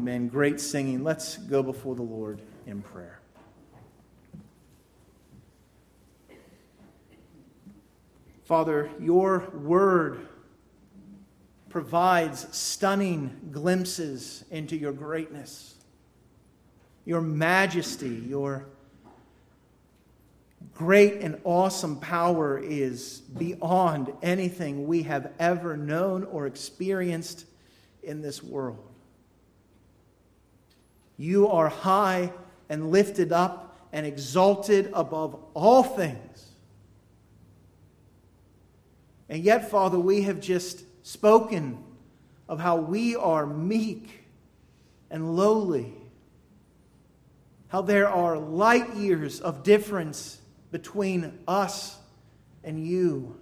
Amen. Great singing. Let's go before the Lord in prayer. Father, your word provides stunning glimpses into your greatness, your majesty, your great and awesome power is beyond anything we have ever known or experienced in this world. You are high and lifted up and exalted above all things. And yet, Father, we have just spoken of how we are meek and lowly, how there are light years of difference between us and you.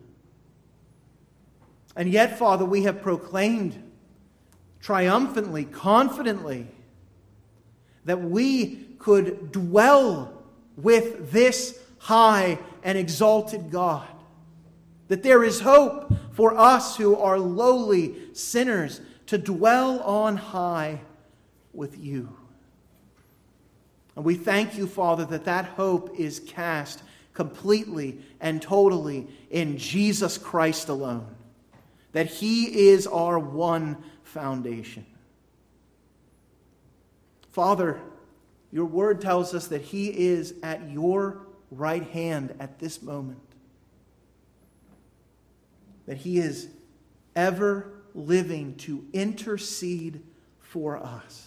And yet, Father, we have proclaimed triumphantly, confidently, that we could dwell with this high and exalted God. That there is hope for us who are lowly sinners to dwell on high with you. And we thank you, Father, that that hope is cast completely and totally in Jesus Christ alone. That He is our one foundation. Father, your word tells us that He is at your right hand at this moment. That He is ever living to intercede for us.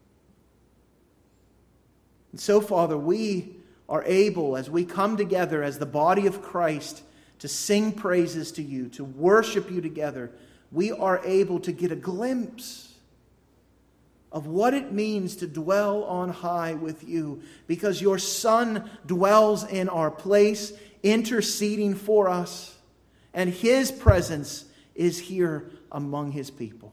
And so, Father, we are able, as we come together as the body of Christ, to sing praises to you, to worship you together, we are able to get a glimpse of what it means to dwell on high with you, because your Son dwells in our place, interceding for us, and His presence is here among His people.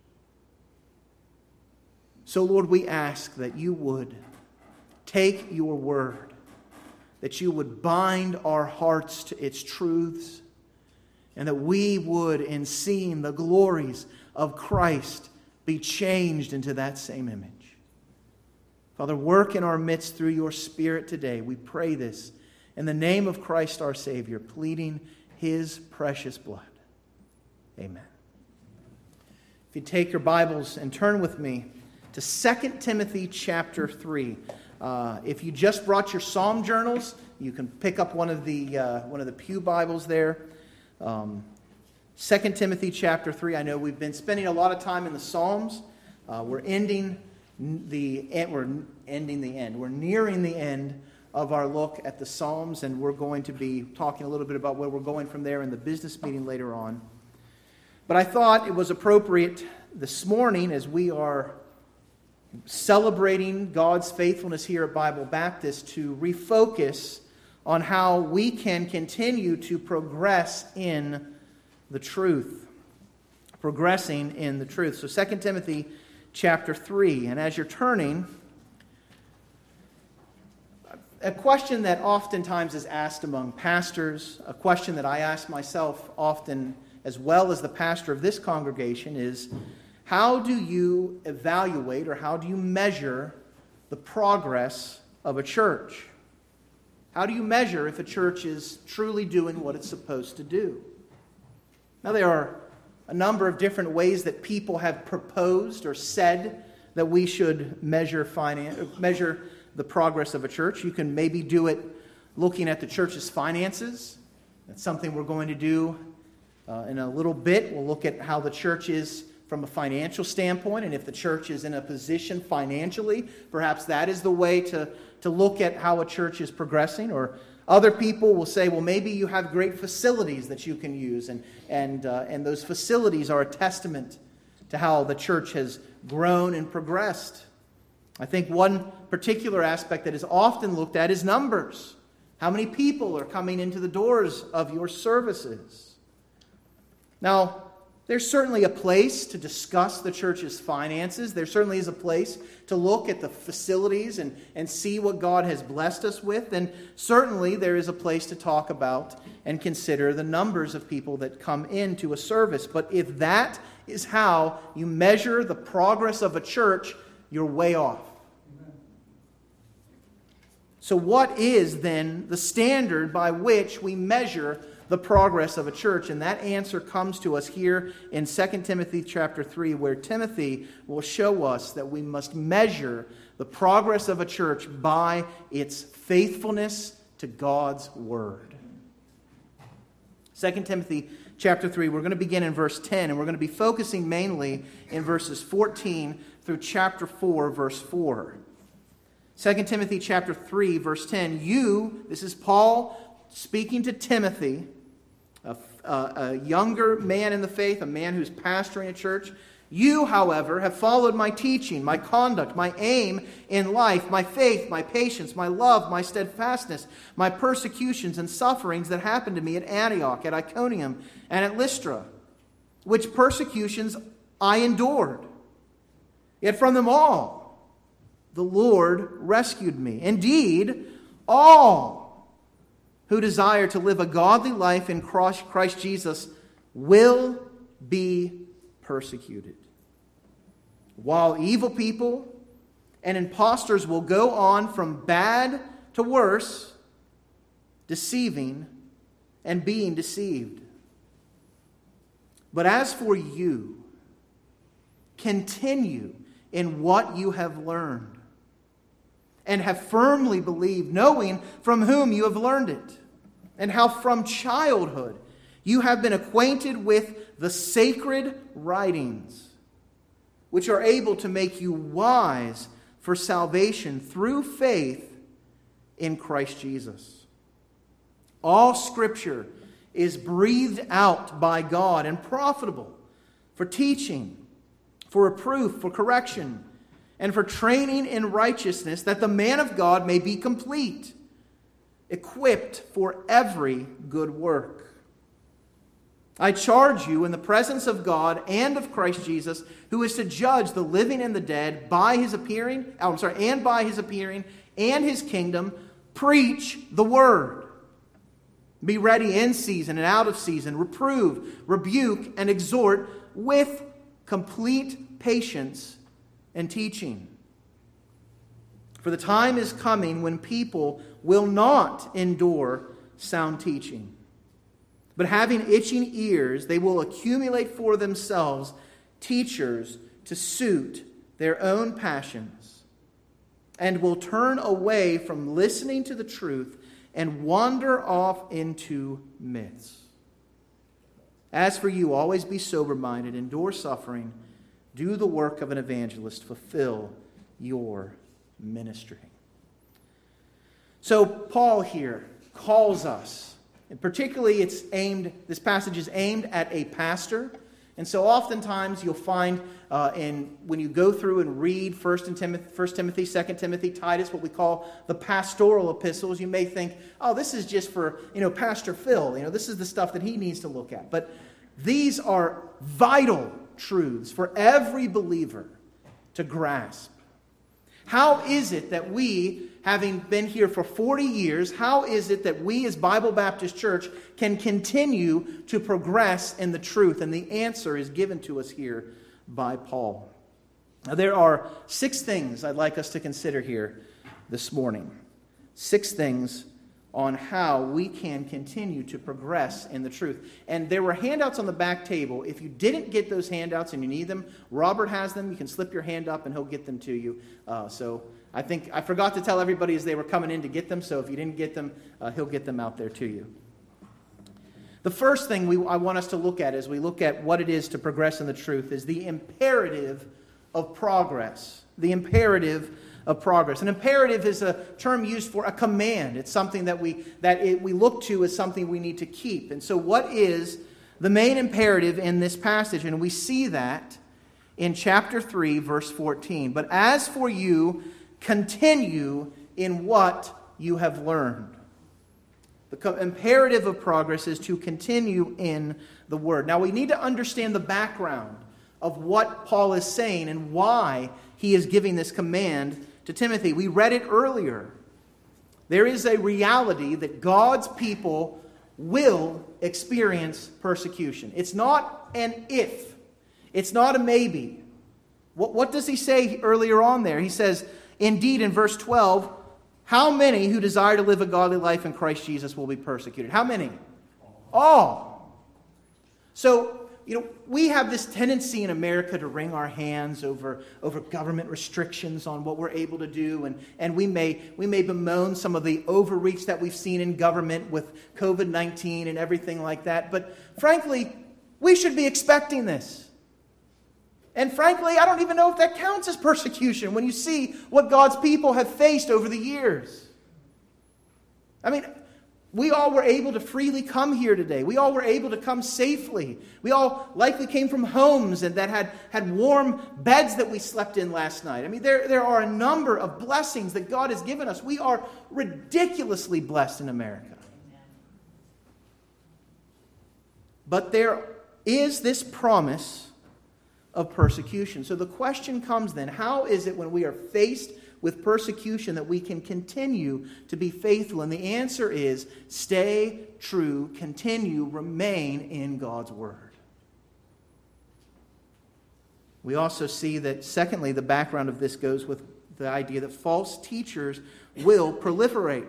So, Lord, we ask that you would take your word, that you would bind our hearts to its truths, and that we would, in seeing the glories of Christ, be changed into that same image. Father, work in our midst through your Spirit today. We pray this in the name of Christ our Savior, pleading His precious blood. Amen. If you take your Bibles and turn with me to 2 Timothy chapter 3. If you just brought your Psalm journals, you can pick up one of the Pew Bibles there. 2 Timothy chapter 3. I know we've been spending a lot of time in the Psalms. We're nearing the end of our look at the Psalms, and we're going to be talking a little bit about where we're going from there in the business meeting later on. But I thought it was appropriate this morning, as we are celebrating God's faithfulness here at Bible Baptist, to refocus on how we can continue to progress in the truth. Progressing in the truth. So 2 Timothy chapter 3. And as you're turning, a question that oftentimes is asked among pastors, a question that I ask myself often as well as the pastor of this congregation, is how do you evaluate or how do you measure the progress of a church? How do you measure if a church is truly doing what it's supposed to do? Now, there are a number of different ways that people have proposed or said that we should measure the progress of a church. You can maybe do it looking at the church's finances. That's something we're going to do in a little bit. We'll look at how the church is from a financial standpoint, and if the church is in a position financially, perhaps that is the way to look at how a church is progressing. Or other people will say, well, maybe you have great facilities that you can use, and those facilities are a testament to how the church has grown and progressed. I think one particular aspect that is often looked at is numbers. How many people are coming into the doors of your services? Now, there's certainly a place to discuss the church's finances. There certainly is a place to look at the facilities and see what God has blessed us with. And certainly there is a place to talk about and consider the numbers of people that come into a service. But if that is how you measure the progress of a church, you're way off. So what is then the standard by which we measure the progress of a church? And that answer comes to us here in 2 Timothy chapter 3, where Timothy will show us that we must measure the progress of a church by its faithfulness to God's word. 2 Timothy chapter 3, we're going to begin in verse 10, and we're going to be focusing mainly in verses 14 through chapter 4, verse 4. 2 Timothy chapter 3, verse 10, this is Paul speaking to Timothy, a younger man in the faith, a man who's pastoring a church. You, however, have followed my teaching, my conduct, my aim in life, my faith, my patience, my love, my steadfastness, my persecutions and sufferings that happened to me at Antioch, at Iconium, and at Lystra, which persecutions I endured. Yet from them all, the Lord rescued me. Indeed, all who desire to live a godly life in Christ Jesus will be persecuted, while evil people and impostors will go on from bad to worse, deceiving and being deceived. But as for you, continue in what you have learned and have firmly believed, knowing from whom you have learned it, and how from childhood you have been acquainted with the sacred writings, which are able to make you wise for salvation through faith in Christ Jesus. All Scripture is breathed out by God and profitable for teaching, for reproof, for correction, and for training in righteousness, that the man of God may be complete, equipped for every good work. I charge you in the presence of God and of Christ Jesus, who is to judge the living and the dead by his appearing, and by his appearing and his kingdom, preach the word. Be ready in season and out of season, reprove, rebuke, and exhort with complete patience and teaching. For the time is coming when people will not endure sound teaching, but having itching ears, they will accumulate for themselves teachers to suit their own passions, and will turn away from listening to the truth and wander off into myths. As for you, always be sober-minded, endure suffering, do the work of an evangelist, fulfill your ministry. So Paul here calls us, and particularly this passage is aimed at a pastor. And so oftentimes you'll find when you go through and read 1 Timothy, 2 Timothy, Titus, what we call the pastoral epistles, you may think, oh, this is just for Pastor Phil. This is the stuff that he needs to look at. But these are vital truths for every believer to grasp. How is it that we, having been here for 40 years, how is it that we as Bible Baptist Church can continue to progress in the truth? And the answer is given to us here by Paul. Now, there are 6 things I'd like us to consider here this morning. 6 things on how we can continue to progress in the truth. And there were handouts on the back table. If you didn't get those handouts and you need them, Robert has them. You can slip your hand up and he'll get them to you. So I think I forgot to tell everybody as they were coming in to get them. So if you didn't get them, he'll get them out there to you. The first thing I want us to look at as we look at what it is to progress in the truth is the imperative of progress. The imperative of progress. An imperative is a term used for a command. It's something that we look to as something we need to keep. And so what is the main imperative in this passage? And we see that in chapter 3, verse 14. But as for you, continue in what you have learned. The imperative of progress is to continue in the Word. Now we need to understand the background of what Paul is saying and why he is giving this command to Timothy. We read it earlier. There is a reality that God's people will experience persecution. It's not an if. It's not a maybe. What does he say earlier on there? He says, indeed, in verse 12, how many who desire to live a godly life in Christ Jesus will be persecuted? How many? All. So, we have this tendency in America to wring our hands over government restrictions on what we're able to do, and we may bemoan some of the overreach that we've seen in government with COVID-19 and everything like that. But frankly, we should be expecting this. And frankly, I don't even know if that counts as persecution when you see what God's people have faced over the years. I mean, we all were able to freely come here today. We all were able to come safely. We all likely came from homes and that had warm beds that we slept in last night. I mean, there are a number of blessings that God has given us. We are ridiculously blessed in America. But there is this promise of persecution. So the question comes then, how is it when we are faced with persecution that we can continue to be faithful? And the answer is, stay true, continue, remain in God's Word. We also see that, secondly, the background of this goes with the idea that false teachers will proliferate.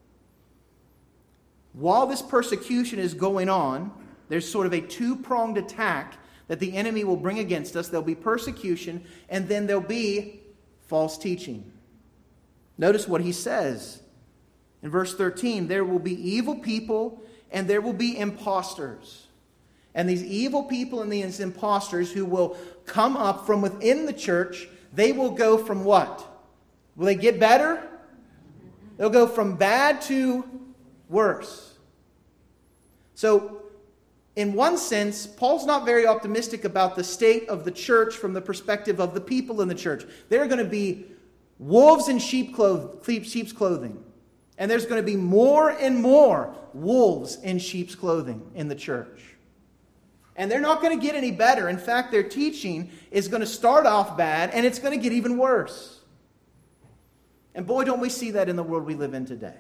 While this persecution is going on, there's sort of a two-pronged attack that the enemy will bring against us. There'll be persecution, and then there'll be false teaching. Notice what he says in verse 13. There will be evil people and there will be impostors. And these evil people and these impostors who will come up from within the church, they will go from what? Will they get better? They'll go from bad to worse. So, in one sense, Paul's not very optimistic about the state of the church from the perspective of the people in the church. There are going to be wolves in sheep's clothing. And there's going to be more and more wolves in sheep's clothing in the church. And they're not going to get any better. In fact, their teaching is going to start off bad, and it's going to get even worse. And boy, don't we see that in the world we live in today.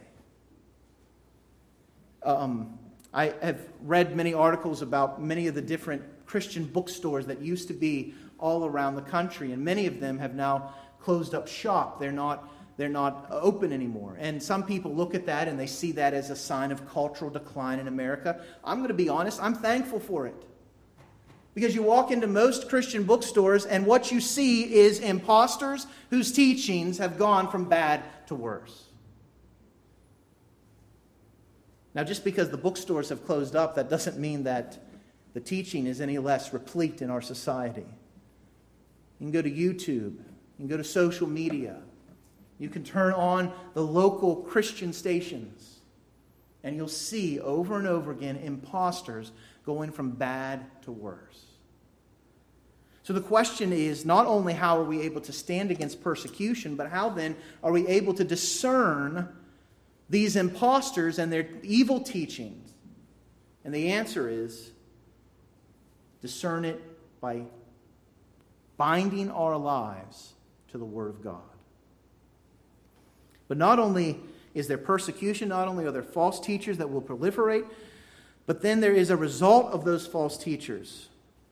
I have read many articles about many of the different Christian bookstores that used to be all around the country, and many of them have now closed up shop. They're not open anymore. And some people look at that and they see that as a sign of cultural decline in America. I'm going to be honest, I'm thankful for it. Because you walk into most Christian bookstores and what you see is imposters whose teachings have gone from bad to worse. Now, just because the bookstores have closed up, that doesn't mean that the teaching is any less replete in our society. You can go to YouTube. You can go to social media. You can turn on the local Christian stations. And you'll see over and over again imposters going from bad to worse. So the question is not only how are we able to stand against persecution, but how then are we able to discern these imposters and their evil teachings? And the answer is discern it by binding our lives to the Word of God. But not only is there persecution, not only are there false teachers that will proliferate, but then there is a result of those false teachers.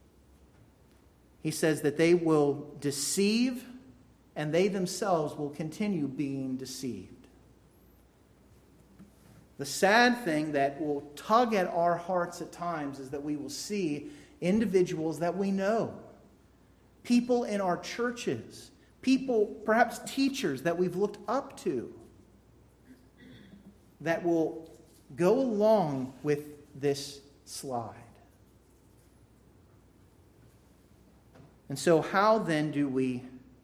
He says that they will deceive and they themselves will continue being deceived. The sad thing that will tug at our hearts at times is that we will see individuals that we know, people in our churches, people, perhaps teachers that we've looked up to, that will go along with this slide. And so how then do we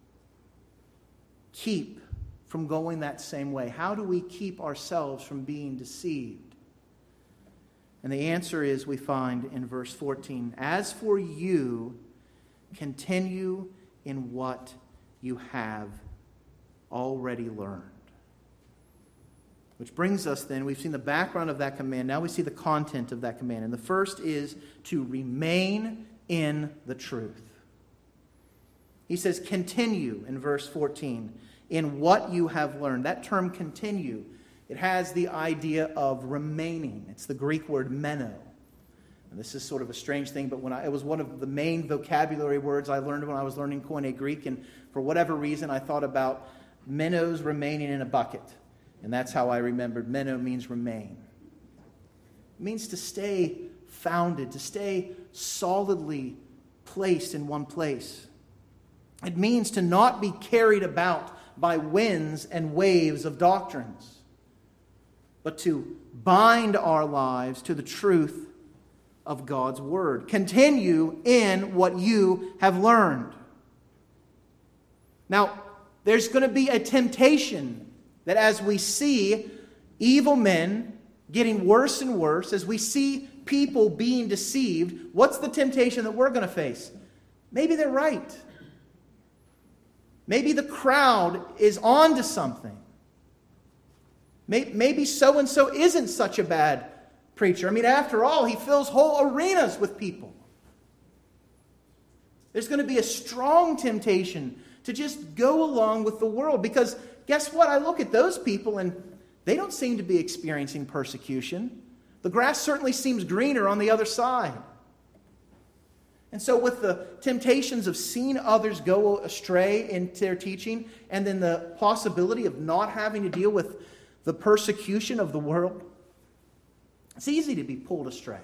keep from going that same way? How do we keep ourselves from being deceived? And the answer is, we find in verse 14, as for you, continue in what you have already learned. Which brings us then, we've seen the background of that command, now we see the content of that command. And the first is to remain in the truth. He says, continue in verse 14, in what you have learned. That term continue, it has the idea of remaining. It's the Greek word meno. And this is sort of a strange thing, but it was one of the main vocabulary words I learned when I was learning Koine Greek, and for whatever reason I thought about minnows remaining in a bucket. And that's how I remembered minnow means remain. It means to stay founded, to stay solidly placed in one place. It means to not be carried about by winds and waves of doctrines, but to bind our lives to the truth of God's Word. Continue in what you have learned. Now, there's going to be a temptation that as we see evil men getting worse and worse, as we see people being deceived, what's the temptation that we're going to face? Maybe they're right. Maybe the crowd is on to something. Maybe so-and-so isn't such a bad preacher. I mean, after all, he fills whole arenas with people. There's going to be a strong temptation to just go along with the world. Because guess what? I look at those people and they don't seem to be experiencing persecution. The grass certainly seems greener on the other side. And so with the temptations of seeing others go astray in their teaching, and then the possibility of not having to deal with the persecution of the world, it's easy to be pulled astray.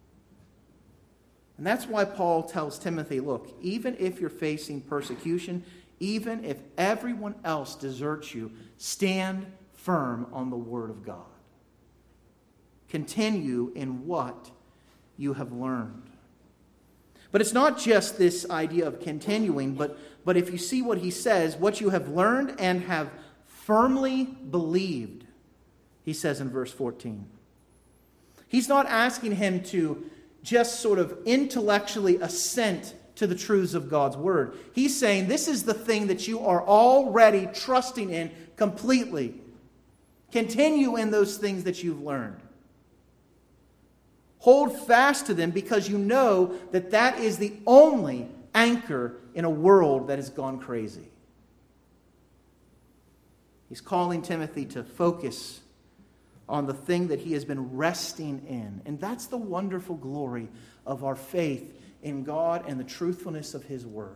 And that's why Paul tells Timothy, look, even if you're facing persecution, even if everyone else deserts you, stand firm on the Word of God. Continue in what you have learned. But it's not just this idea of continuing, but if you see what he says, what you have learned and have firmly believed, he says in verse 14. He's not asking him to just sort of intellectually assent to the truths of God's Word. He's saying this is the thing that you are already trusting in completely. Continue in those things that you've learned. Hold fast to them because you know that that is the only anchor in a world that has gone crazy. He's calling Timothy to focus on the thing that he has been resting in. And that's the wonderful glory of our faith in God and the truthfulness of His Word.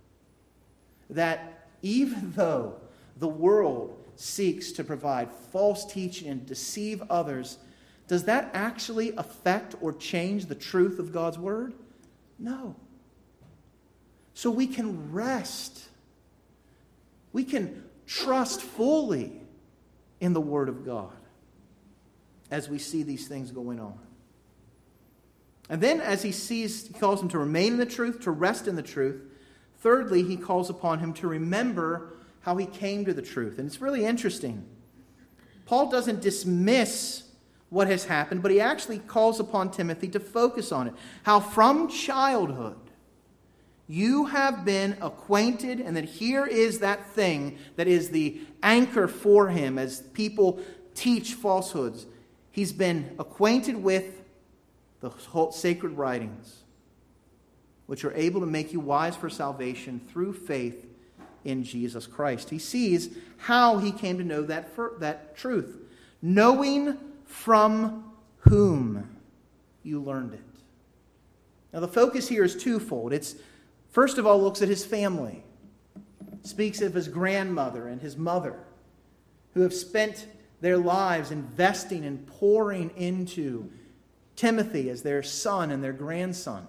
That even though the world seeks to provide false teaching and deceive others, does that actually affect or change the truth of God's Word? No. So we can rest. We can trust fully in the Word of God as we see these things going on. And then as he calls him to remain in the truth, to rest in the truth. Thirdly, he calls upon him to remember how he came to the truth. And it's really interesting. Paul doesn't dismiss what has happened, but he actually calls upon Timothy to focus on it. How from childhood you have been acquainted, and that here is that thing that is the anchor for him as people teach falsehoods. He's been acquainted with the whole sacred writings, which are able to make you wise for salvation through faith in Jesus Christ. He sees how he came to know that truth, knowing from whom you learned it. Now the focus here is twofold. It's first of all looks at his family. Speaks of his grandmother and his mother, who have spent their lives investing and pouring into Timothy as their son and their grandson.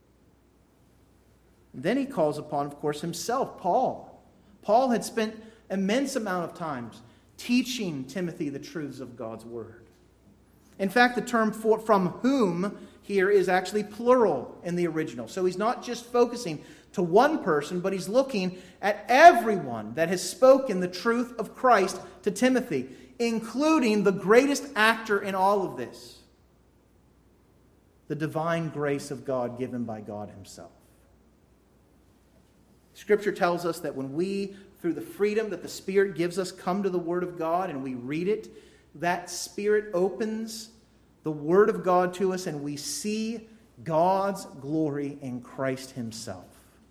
And then he calls upon, of course, himself, Paul. Paul had spent immense amount of time teaching Timothy the truths of God's Word. In fact, the term from whom here is actually plural in the original. So he's not just focusing to one person, but he's looking at everyone that has spoken the truth of Christ to Timothy, including the greatest actor in all of this, the divine grace of God given by God Himself. Scripture tells us that when we, through the freedom that the Spirit gives us, come to the Word of God and we read it, that Spirit opens the Word of God to us and we see God's glory in Christ Himself.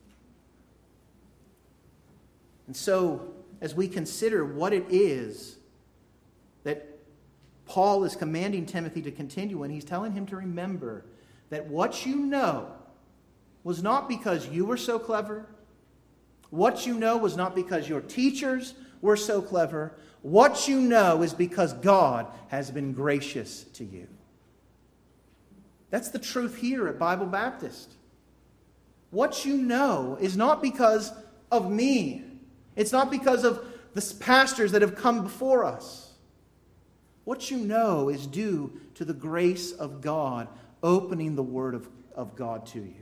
And so, as we consider what it is that Paul is commanding Timothy to continue in, he's telling him to remember that what you know was not because you were so clever. What you know was not because your teachers were so clever. What you know is because God has been gracious to you. That's the truth here at Bible Baptist. What you know is not because of me. It's not because of the pastors that have come before us. What you know is due to the grace of God opening the Word of God to you.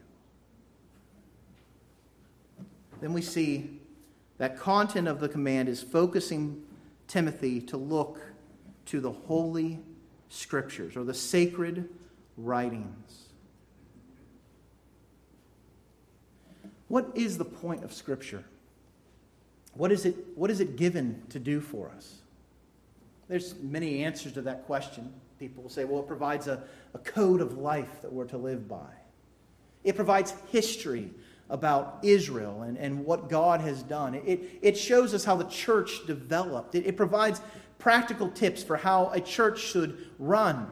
Then we see that content of the command is focusing Timothy to look to the Holy Scriptures, or the sacred writings. What is the point of Scripture? What is it given to do for us? There's many answers to that question. People will say, well, it provides a code of life that we're to live by. It provides history about Israel and what God has done. It shows us how the church developed. It provides practical tips for how a church should run.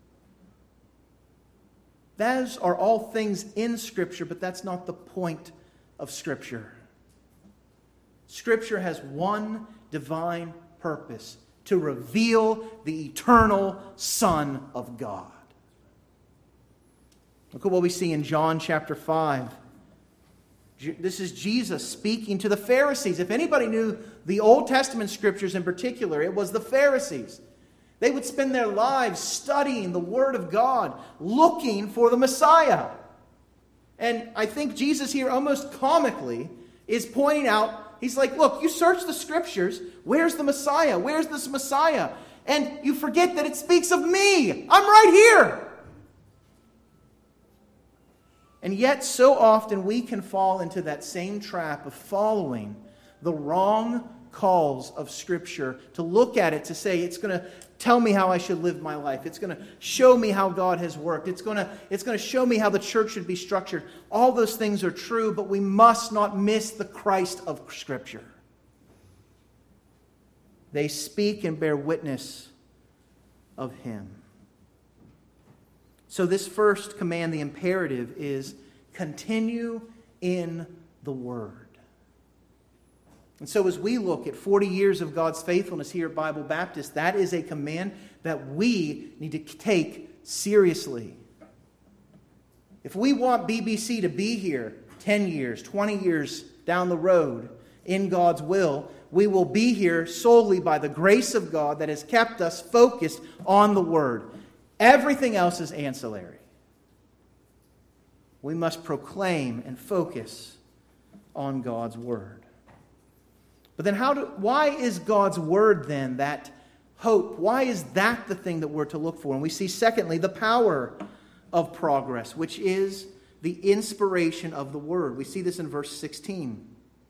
Those are all things in Scripture, but that's not the point of Scripture. Scripture has one divine purpose: to reveal the eternal Son of God. Look at what we see in John chapter 5. This is Jesus speaking to the Pharisees. If anybody knew the Old Testament Scriptures in particular, it was the Pharisees. They would spend their lives studying the Word of God, looking for the Messiah. And I think Jesus here, almost comically, is pointing out, he's like, look, you search the Scriptures. Where's the Messiah? Where's this Messiah? And you forget that it speaks of me. I'm right here. And yet, so often we can fall into that same trap of following the wrong calls of Scripture, to look at it, to say, it's going to tell me how I should live my life. It's going to show me how God has worked. It's going to show me how the church should be structured. All those things are true, but we must not miss the Christ of Scripture. They speak and bear witness of Him. So this first command, the imperative, is continue in the Word. And so as we look at 40 years of God's faithfulness here at Bible Baptist, that is a command that we need to take seriously. If we want BBC to be here 10 years, 20 years down the road in God's will, we will be here solely by the grace of God that has kept us focused on the Word. Everything else is ancillary. We must proclaim and focus on God's Word. But then why is God's Word then that hope? Why is that the thing that we're to look for? And we see, secondly, the power of progress, which is the inspiration of the Word. We see this in verse 16.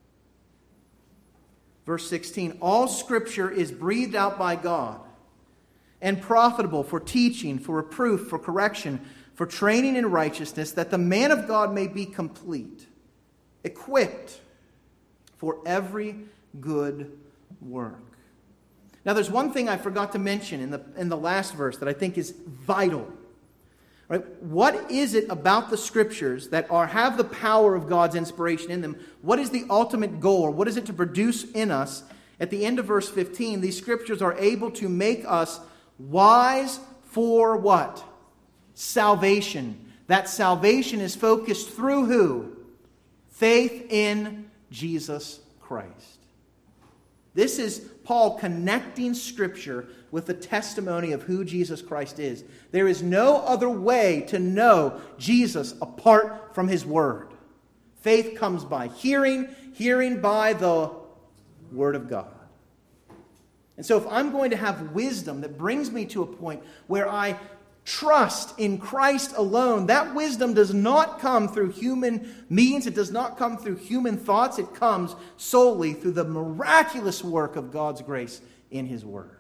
Verse 16, all Scripture is breathed out by God and profitable for teaching, for reproof, for correction, for training in righteousness, that the man of God may be complete, equipped for every good work. Now, there's one thing I forgot to mention in the last verse that I think is vital. Right? What is it about the Scriptures that have the power of God's inspiration in them? What is the ultimate goal, or what is it to produce in us? At the end of verse 15, these Scriptures are able to make us wise for what? Salvation. That salvation is focused through who? Faith in Jesus Christ. This is Paul connecting Scripture with the testimony of who Jesus Christ is. There is no other way to know Jesus apart from His Word. Faith comes by hearing, hearing by the Word of God. And so if I'm going to have wisdom that brings me to a point where I trust in Christ alone, that wisdom does not come through human means. It does not come through human thoughts. It comes solely through the miraculous work of God's grace in His Word.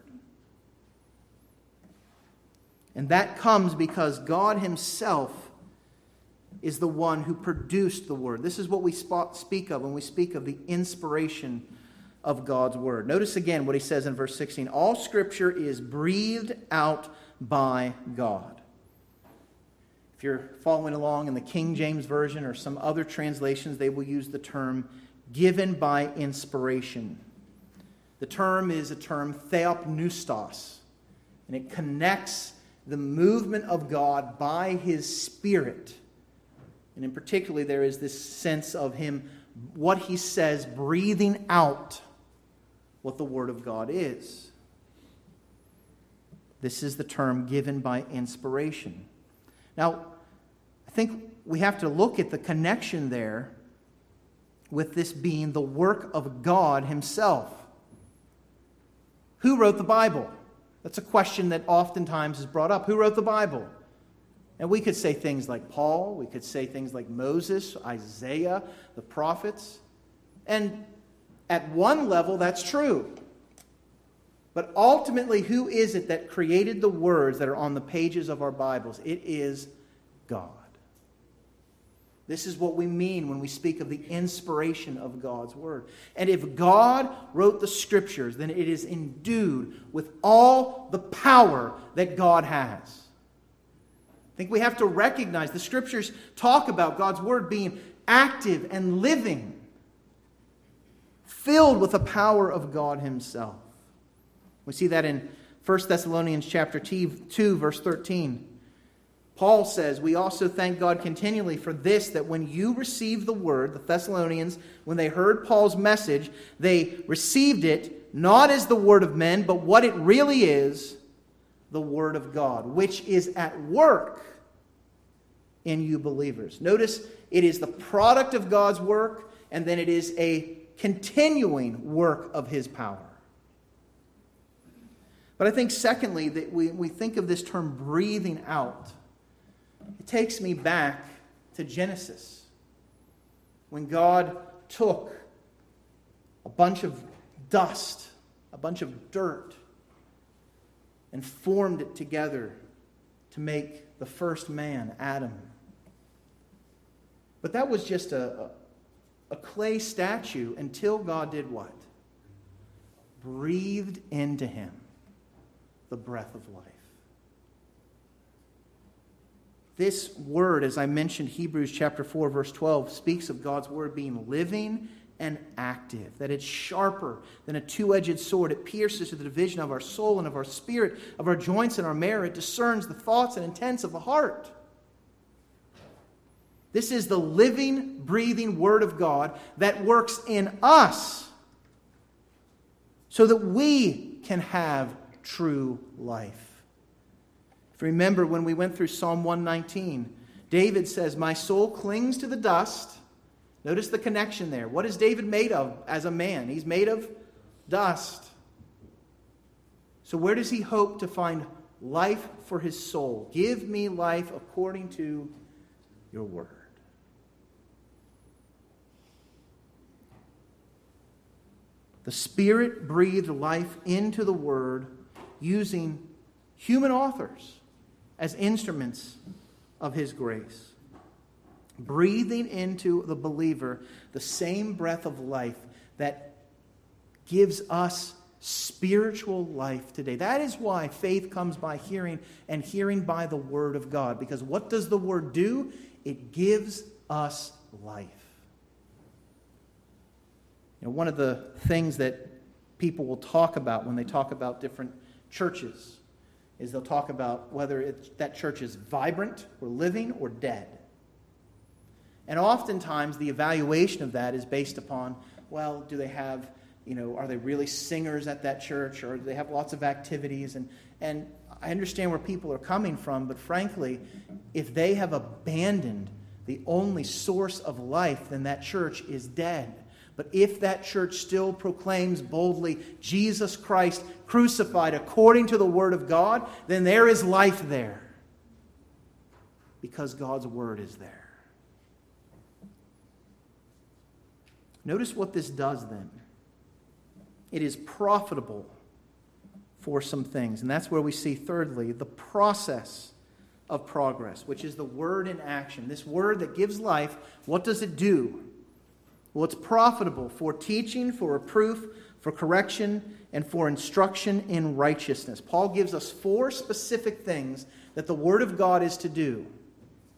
And that comes because God Himself is the one who produced the Word. This is what we speak of when we speak of the inspiration of God's Word. Notice again what he says in verse 16. All Scripture is breathed out by God. If you're following along in the King James Version or some other translations, they will use the term given by inspiration. The term is a term theopneustos, and it connects the movement of God by His Spirit. And in particular, there is this sense of Him, what He says, breathing out what the Word of God is. This is the term given by inspiration. Now, I think we have to look at the connection there with this being the work of God Himself. Who wrote the Bible? That's a question that oftentimes is brought up. Who wrote the Bible? And we could say things like Paul, we could say things like Moses, Isaiah, the prophets. And at one level, that's true. But ultimately, who is it that created the words that are on the pages of our Bibles? It is God. This is what we mean when we speak of the inspiration of God's Word. And if God wrote the Scriptures, then it is endued with all the power that God has. I think we have to recognize the Scriptures talk about God's Word being active and living, filled with the power of God Himself. We see that in 1 Thessalonians chapter 2, verse 13. Paul says, we also thank God continually for this, that when you received the word, the Thessalonians, when they heard Paul's message, they received it not as the word of men, but what it really is, the word of God, which is at work in you believers. Notice it is the product of God's work, and then it is a continuing work of His power. But I think secondly, that we think of this term breathing out. It takes me back to Genesis, when God took a bunch of dust, a bunch of dirt, and formed it together to make the first man, Adam. But that was just a clay statue until God did what? Breathed into him the breath of life. This word, as I mentioned, Hebrews chapter 4, verse 12, speaks of God's word being living and active, that it's sharper than a two-edged sword. It pierces to the division of our soul and of our spirit, of our joints and our marrow. It discerns the thoughts and intents of the heart. This is the living, breathing word of God that works in us so that we can have true life. If you remember when we went through Psalm 119, David says, my soul clings to the dust. Notice the connection there. What is David made of as a man? He's made of dust. So where does he hope to find life for his soul? Give me life according to your word. The Spirit breathed life into the word using human authors as instruments of His grace, breathing into the believer the same breath of life that gives us spiritual life today. That is why faith comes by hearing, and hearing by the Word of God. Because what does the Word do? It gives us life. You know, one of the things that people will talk about when they talk about different churches is they'll talk about whether that church is vibrant or living or dead. And oftentimes the evaluation of that is based upon, well, do they have, are they really singers at that church, or do they have lots of activities? And I understand where people are coming from, but frankly, if they have abandoned the only source of life, then that church is dead. But if that church still proclaims boldly Jesus Christ crucified according to the Word of God, then there is life there. Because God's Word is there. Notice what this does then. It is profitable for some things. And that's where we see, thirdly, the process of progress, which is the word in action. This word that gives life, what does it do? Well, it's profitable for teaching, for reproof, for correction, and for instruction in righteousness. Paul gives us 4 specific things that the Word of God is to do.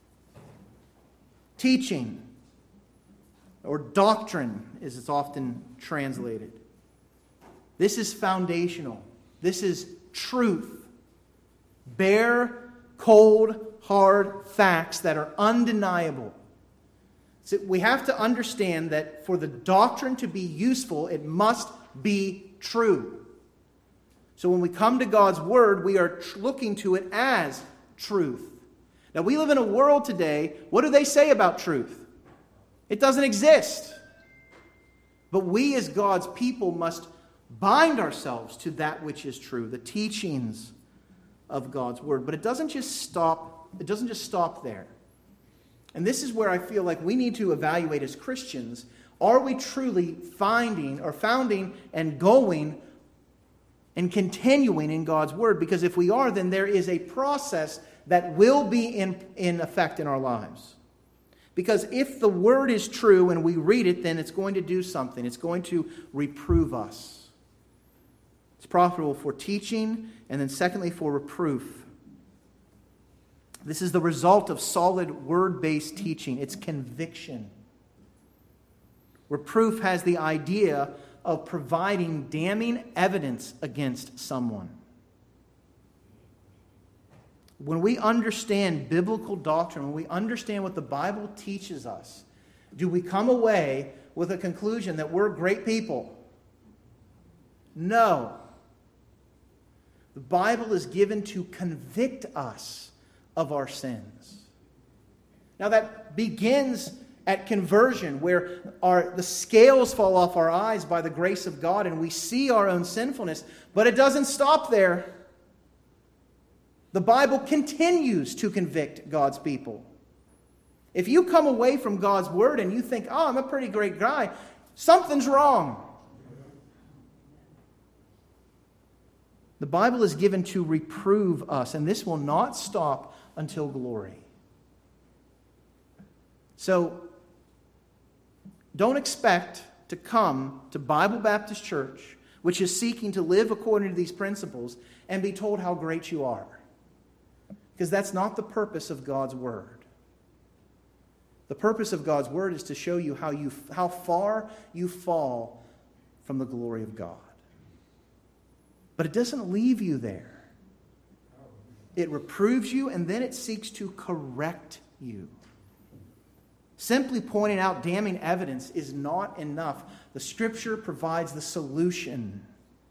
teaching, or doctrine, as it's often translated. This is foundational. This is truth. Bare, cold, hard facts that are undeniable. So we have to understand that for the doctrine to be useful, it must be true. So when we come to God's Word, we are looking to it as truth. Now, we live in a world today, what do they say about truth? It doesn't exist. But we as God's people must bind ourselves to that which is true, the teachings of God's Word. But it doesn't just stop there. And this is where I feel like we need to evaluate as Christians. Are we truly founding and going and continuing in God's Word? Because if we are, then there is a process that will be in effect in our lives. Because if the Word is true and we read it, then it's going to do something. It's going to reprove us. It's profitable for teaching, and then secondly for reproof. This is the result of solid word-based teaching. It's conviction. Reproof has the idea of providing damning evidence against someone. When we understand biblical doctrine, when we understand what the Bible teaches us, do we come away with a conclusion that we're great people? No. The Bible is given to convict us of our sins. Now that begins at conversion, where the scales fall off our eyes by the grace of God and we see our own sinfulness, but it doesn't stop there. The Bible continues to convict God's people. If you come away from God's Word and you think, I'm a pretty great guy, something's wrong. The Bible is given to reprove us, and this will not stop until glory. So, don't expect to come to Bible Baptist Church, which is seeking to live according to these principles, and be told how great you are. Because that's not the purpose of God's Word. The purpose of God's Word is to show you how far you fall from the glory of God. But it doesn't leave you there. It reproves you, and then it seeks to correct you. Simply pointing out damning evidence is not enough. The Scripture provides the solution.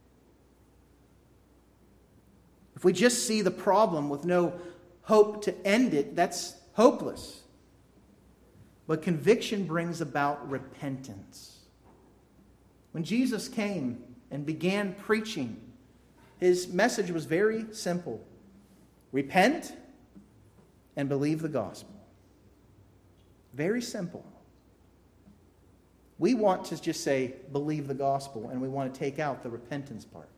If we just see the problem with no hope to end it, that's hopeless. But conviction brings about repentance. When Jesus came and began preaching, his message was very simple. Repent and believe the gospel. Very simple. We want to just say, believe the gospel, and we want to take out the repentance part.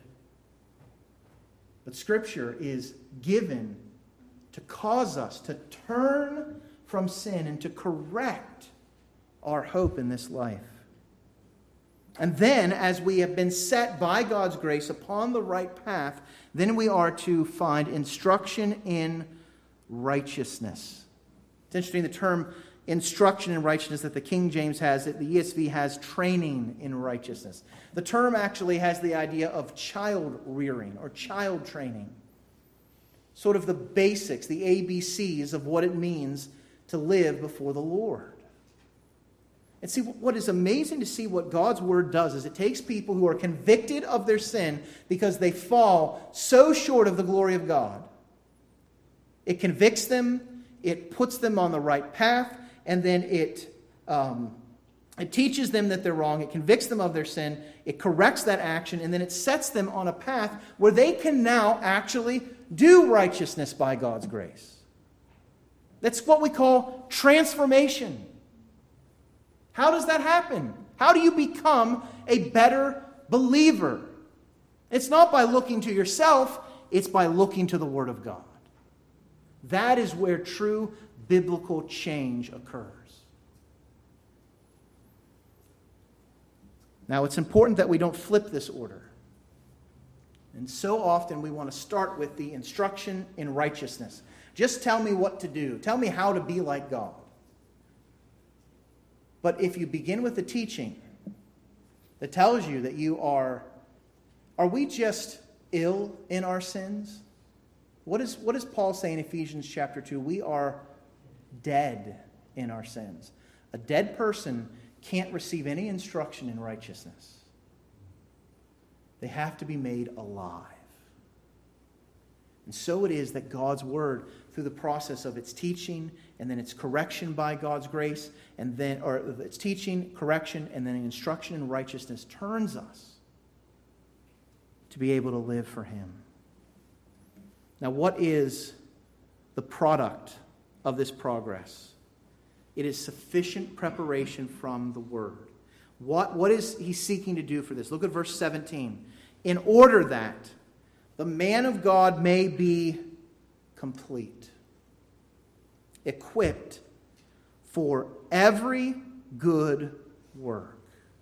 But Scripture is given to cause us to turn from sin and to correct our hope in this life. And then, as we have been set by God's grace upon the right path, then we are to find instruction in righteousness. It's interesting, the term instruction in righteousness that the King James has, that the ESV has training in righteousness. The term actually has the idea of child rearing or child training. Sort of the basics, the ABCs of what it means to live before the Lord. And see, what is amazing to see what God's Word does is it takes people who are convicted of their sin because they fall so short of the glory of God. It convicts them, it puts them on the right path, and then it teaches them that they're wrong, it convicts them of their sin, it corrects that action, and then it sets them on a path where they can now actually do righteousness by God's grace. That's what we call transformation. How does that happen? How do you become a better believer? It's not by looking to yourself, it's by looking to the Word of God. That is where true biblical change occurs. Now, it's important that we don't flip this order. And so often we want to start with the instruction in righteousness. Just tell me what to do. Tell me how to be like God. But if you begin with the teaching that tells you that you are we just ill in our sins? What does Paul say in Ephesians chapter 2? We are dead in our sins. A dead person can't receive any instruction in righteousness. They have to be made alive. And so it is that God's Word, through the process of its teaching and then its correction by God's grace, or its teaching, correction, and then instruction in righteousness, turns us to be able to live for Him. Now, what is the product of this progress? It is sufficient preparation from the Word. What is he seeking to do for this? Look at verse 17. In order that the man of God may be complete, equipped for every good work.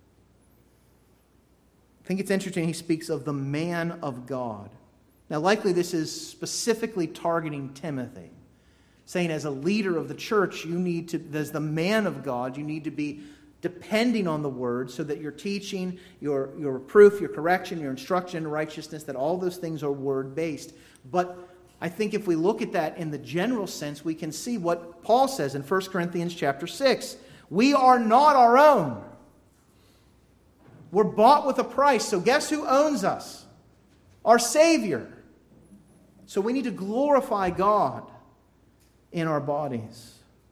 I think it's interesting he speaks of the man of God. Now, likely this is specifically targeting Timothy, saying as a leader of the church, you need to, as the man of God, you need to be depending on the Word so that your teaching, your reproof, your correction, your instruction in righteousness, that all those things are Word-based. But I think if we look at that in the general sense, we can see what Paul says in 1 Corinthians chapter 6. We are not our own. We're bought with a price. So guess who owns us? Our Savior. So we need to glorify God in our bodies.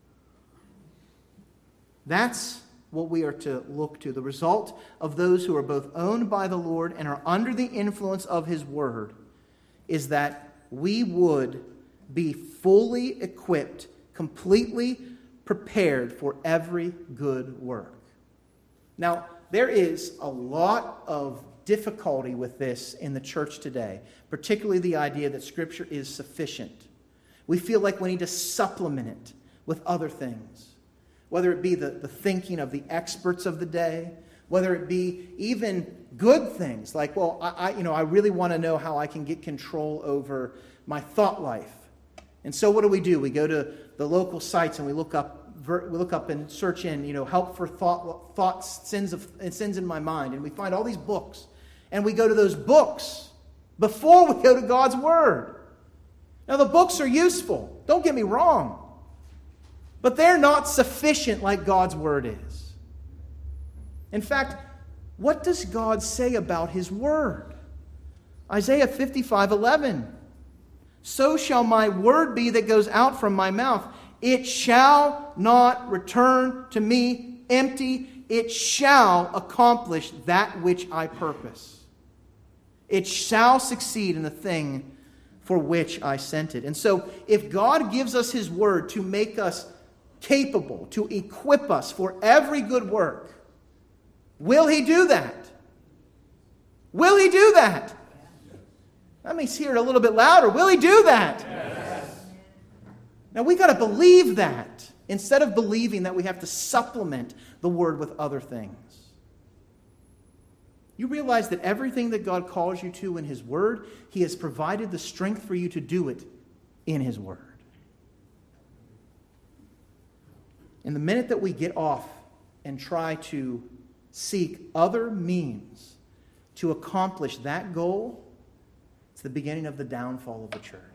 That's what we are to look to. The result of those who are both owned by the Lord and are under the influence of His Word is that we would be fully equipped, completely prepared for every good work. Now, there is a lot of difficulty with this in the church today, particularly the idea that Scripture is sufficient. We feel like we need to supplement it with other things, whether it be the thinking of the experts of the day, whether it be even good things like, well, I really want to know how I can get control over my thought life. And so what do? We go to the local sites and we look up and search in, help for thoughts, sins in my mind, and we find all these books. And we go to those books before we go to God's Word. Now, the books are useful. Don't get me wrong. But they're not sufficient like God's Word is. In fact, what does God say about His Word? Isaiah 55:11. So shall my word be that goes out from my mouth. It shall not return to me empty. It shall accomplish that which I purpose. It shall succeed in the thing for which I sent it. And so, if God gives us His Word to make us capable, to equip us for every good work, will He do that? Will He do that? Let me hear it a little bit louder. Will He do that? Yes. Now, we got to believe that instead of believing that we have to supplement the Word with other things. You realize that everything that God calls you to in His Word, He has provided the strength for you to do it in His Word. And the minute that we get off and try to seek other means to accomplish that goal, it's the beginning of the downfall of the church.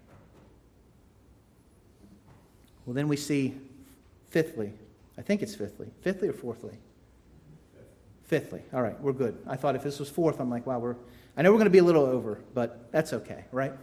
Well, then we see fifthly, I think it's fifthly or fourthly? Fifthly. All right, we're good. I thought if this was fourth, I'm like, wow, I know we're going to be a little over, but that's okay, right?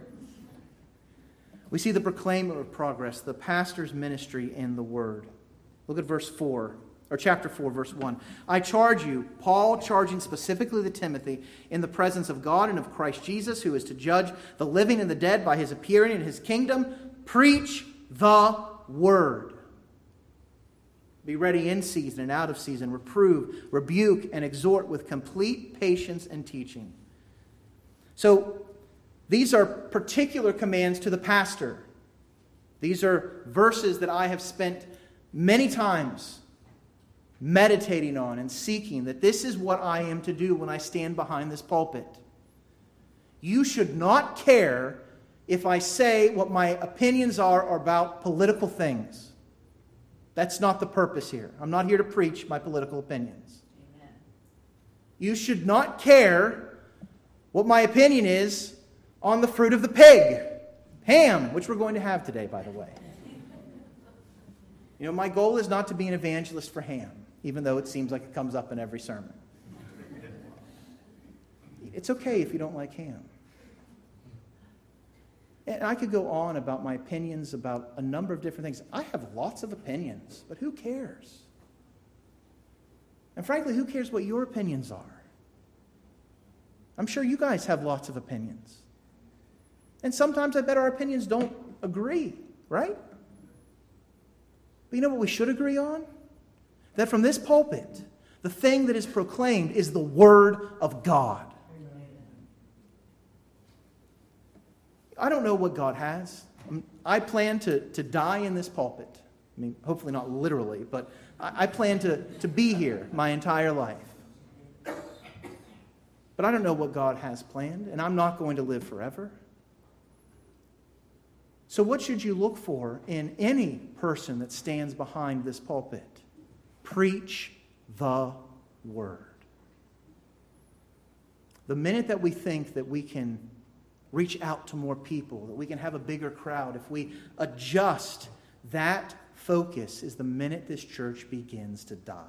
We see the proclaimer of progress, the pastor's ministry in the Word. Look at chapter 4, verse 1. I charge you, Paul charging specifically to Timothy, in the presence of God and of Christ Jesus, who is to judge the living and the dead by His appearing in His kingdom, preach the Word. Be ready in season and out of season. Reprove, rebuke, and exhort with complete patience and teaching. So, these are particular commands to the pastor. These are verses that I have spent many times meditating on and seeking, that this is what I am to do when I stand behind this pulpit. You should not care if I say what my opinions are about political things. That's not the purpose here. I'm not here to preach my political opinions. Amen. You should not care what my opinion is on the fruit of the pig. Ham, which we're going to have today, by the way. You know, my goal is not to be an evangelist for ham, even though it seems like it comes up in every sermon. It's okay if you don't like ham. And I could go on about my opinions about a number of different things. I have lots of opinions, but who cares? And frankly, who cares what your opinions are? I'm sure you guys have lots of opinions. And sometimes I bet our opinions don't agree, right? But you know what we should agree on? That from this pulpit, the thing that is proclaimed is the Word of God. I don't know what God has. I plan to die in this pulpit. I mean, hopefully not literally, but I plan to be here my entire life. But I don't know what God has planned, and I'm not going to live forever. So what should you look for in any person that stands behind this pulpit? Preach the Word. The minute that we think that we can reach out to more people, that we can have a bigger crowd, if we adjust that focus, is the minute this church begins to die.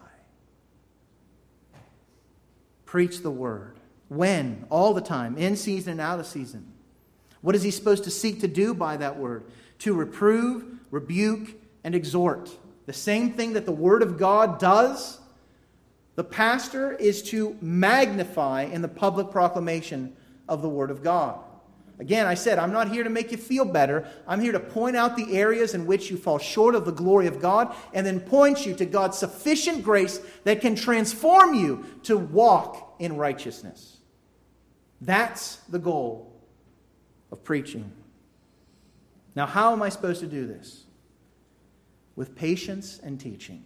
Preach the Word. When? All the time. In season and out of season. What is he supposed to seek to do by that word? To reprove, rebuke, and exhort. The same thing that the Word of God does, the pastor is to magnify in the public proclamation of the Word of God. Again, I said, I'm not here to make you feel better. I'm here to point out the areas in which you fall short of the glory of God and then point you to God's sufficient grace that can transform you to walk in righteousness. That's the goal of preaching. Now, how am I supposed to do this? With patience and teaching.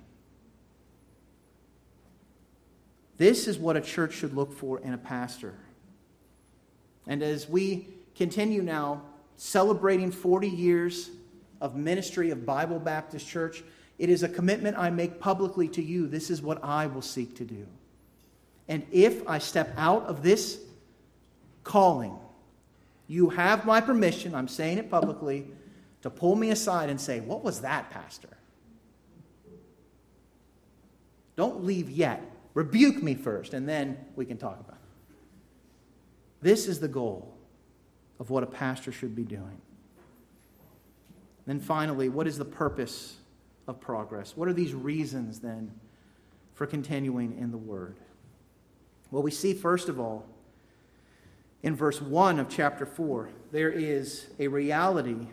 This is what a church should look for in a pastor. And as we continue now celebrating 40 years of ministry of Bible Baptist Church, it is a commitment I make publicly to you. This is what I will seek to do. And if I step out of this calling, you have my permission, I'm saying it publicly, to pull me aside and say, "What was that, Pastor?" Don't leave yet. Rebuke me first, and then we can talk about it. This is the goal of what a pastor should be doing. Then finally, what is the purpose of progress? What are these reasons then for continuing in the Word? Well, we see first of all, in verse 1 of chapter 4, there is a reality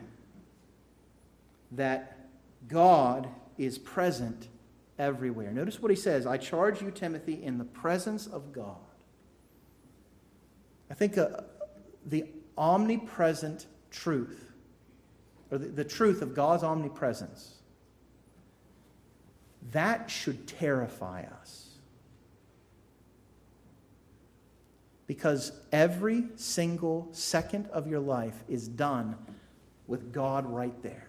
that God is present everywhere. Notice what he says, "I charge you, Timothy, in the presence of God." I think the omnipresent truth, or the truth of God's omnipresence, that should terrify us. Because every single second of your life is done with God right there.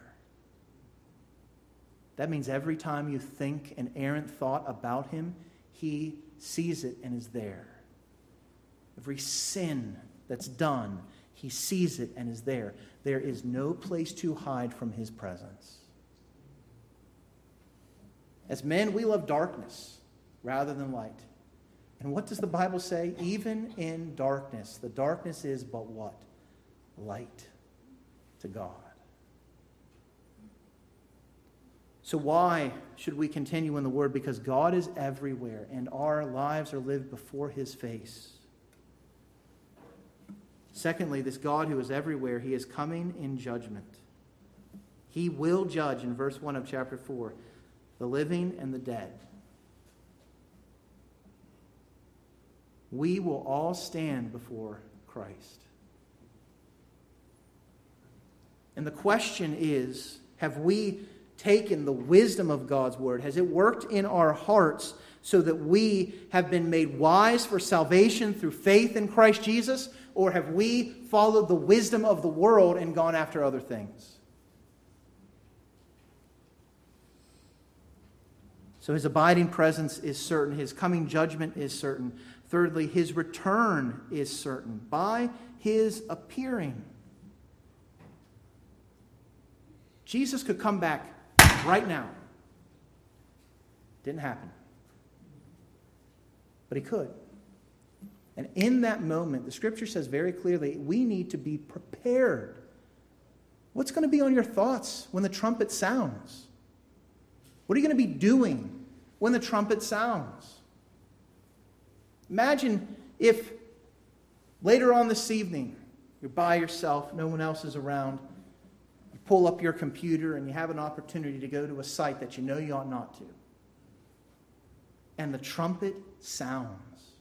That means every time you think an errant thought about Him, He sees it and is there. Every sin that's done, He sees it and is there. There is no place to hide from His presence. As men, we love darkness rather than light. And what does the Bible say? Even in darkness, the darkness is but what? Light to God. So why should we continue in the Word? Because God is everywhere, and our lives are lived before His face. Secondly, this God who is everywhere, He is coming in judgment. He will judge, in verse 1 of chapter 4, the living and the dead. We will all stand before Christ. And the question is, have we taken the wisdom of God's Word? Has it worked in our hearts so that we have been made wise for salvation through faith in Christ Jesus? Or have we followed the wisdom of the world and gone after other things? So his abiding presence is certain. His coming judgment is certain. Thirdly, his return is certain by his appearing. Jesus could come back right now. Didn't happen. But he could. And in that moment, the Scripture says very clearly, we need to be prepared. What's going to be on your thoughts when the trumpet sounds? What are you going to be doing when the trumpet sounds? Imagine if later on this evening, you're by yourself, no one else is around, you pull up your computer and you have an opportunity to go to a site that you know you ought not to. And the trumpet sounds.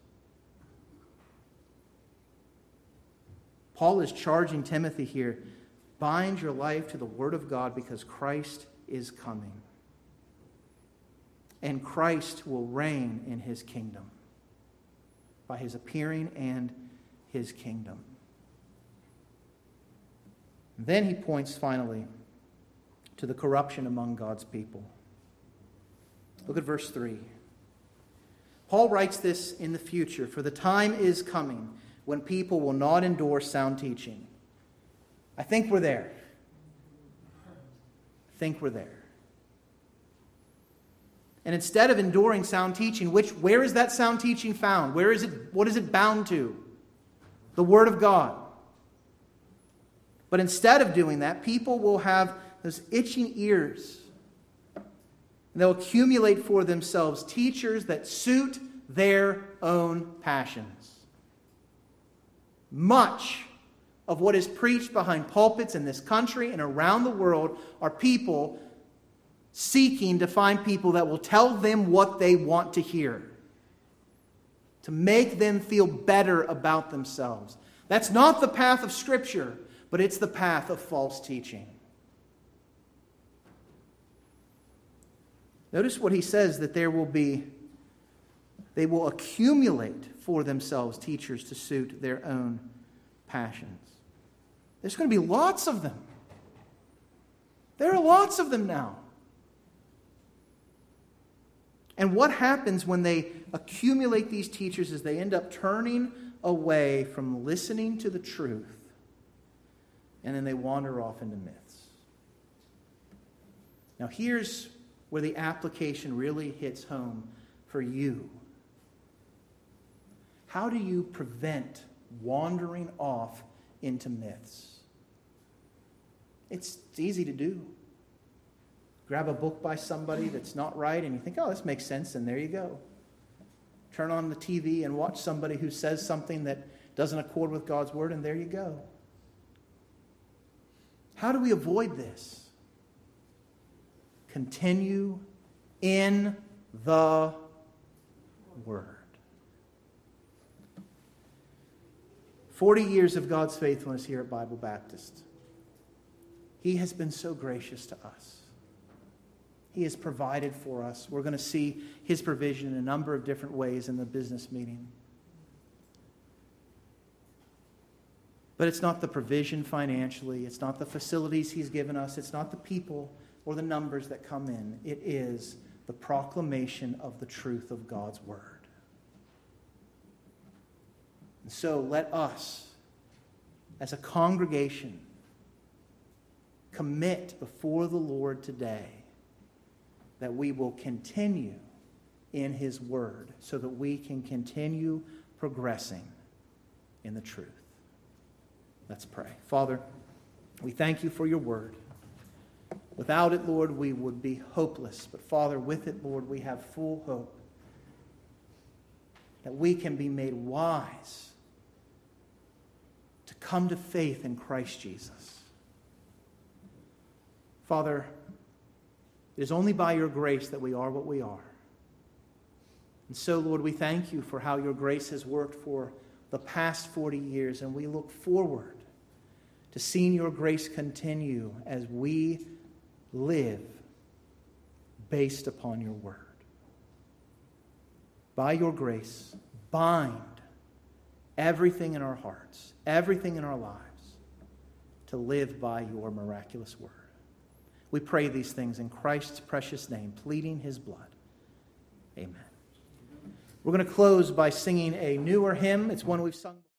Paul is charging Timothy here, bind your life to the Word of God because Christ is coming. And Christ will reign in his kingdom by his appearing and his kingdom. And then he points finally to the corruption among God's people. Look at verse 3. Paul writes this in the future, for the time is coming when people will not endure sound teaching. I think we're there. And instead of enduring sound teaching, where is that sound teaching found? Where is it? What is it bound to? The Word of God. But instead of doing that, people will have those itching ears. And they'll accumulate for themselves teachers that suit their own passions. Much of what is preached behind pulpits in this country and around the world are people seeking to find people that will tell them what they want to hear, to make them feel better about themselves. That's not the path of Scripture, but it's the path of false teaching. Notice what he says, that they will accumulate for themselves teachers to suit their own passions. There's going to be lots of them. There are lots of them now. And what happens when they accumulate these teachers is they end up turning away from listening to the truth, and then they wander off into myths. Now here's where the application really hits home for you. How do you prevent wandering off into myths? It's easy to do. Grab a book by somebody that's not right and you think, oh, this makes sense, and there you go. Turn on the TV and watch somebody who says something that doesn't accord with God's Word, and there you go. How do we avoid this? Continue in the Word. 40 years of God's faithfulness here at Bible Baptist. He has been so gracious to us. He has provided for us. We're going to see his provision in a number of different ways in the business meeting. But it's not the provision financially. It's not the facilities he's given us. It's not the people or the numbers that come in. It is the proclamation of the truth of God's Word. And so let us, as a congregation, commit before the Lord today that we will continue in his Word so that we can continue progressing in the truth. Let's pray. Father, we thank you for your Word. Without it, Lord, we would be hopeless. But Father, with it, Lord, we have full hope that we can be made wise to come to faith in Christ Jesus. Father, it is only by your grace that we are what we are. And so, Lord, we thank you for how your grace has worked for the past 40 years, and we look forward to seeing your grace continue as we live based upon your Word. By your grace, bind everything in our hearts, everything in our lives, to live by your miraculous Word. We pray these things in Christ's precious name, pleading his blood. Amen. We're going to close by singing a newer hymn. It's one we've sung